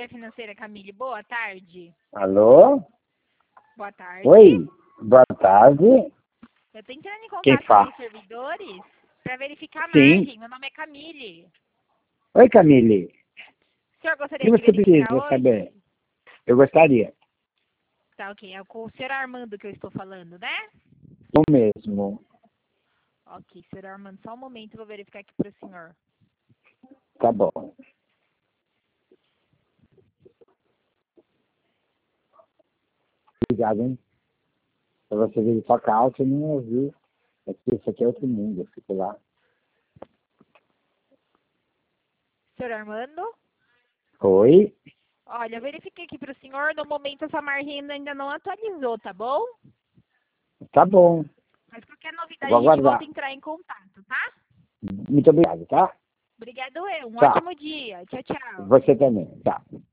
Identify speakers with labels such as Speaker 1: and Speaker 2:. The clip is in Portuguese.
Speaker 1: consultora financeira Camille. Boa tarde.
Speaker 2: Alô?
Speaker 1: Boa tarde.
Speaker 2: Oi, boa tarde.
Speaker 1: Eu tô entrando em
Speaker 2: Quem
Speaker 1: contato
Speaker 2: fala?
Speaker 1: com os servidores para verificar a
Speaker 2: Sim.
Speaker 1: margem. Meu nome é Camille.
Speaker 2: Oi, Camille.
Speaker 1: O senhor
Speaker 2: O que
Speaker 1: gostaria de
Speaker 2: você
Speaker 1: verificar
Speaker 2: precisa
Speaker 1: hoje?
Speaker 2: saber? Eu gostaria.
Speaker 1: Tá, ok. É com o senhor Armando que eu estou falando, né?
Speaker 2: O mesmo.
Speaker 1: Ok, senhor Armando, só um momento, eu vou verificar aqui para o senhor.
Speaker 2: Tá bom. Obrigado, hein? Pra você vir só calça, eu não ouvi. Isso aqui é outro mundo, eu fico lá.
Speaker 1: Senhor Armando?
Speaker 2: Oi?
Speaker 1: Olha, eu verifiquei aqui para o senhor, no momento essa margem ainda não atualizou, tá bom?
Speaker 2: Tá bom.
Speaker 1: Mas qualquer
Speaker 2: Eu
Speaker 1: novidade
Speaker 2: vou
Speaker 1: a gente volta
Speaker 2: aguardar.
Speaker 1: a entrar em contato, tá?
Speaker 2: Muito obrigado, tá?
Speaker 1: Obrigado eu. Um
Speaker 2: Tchau.
Speaker 1: ótimo dia. Tchau, tchau.
Speaker 2: Você também. Tchau.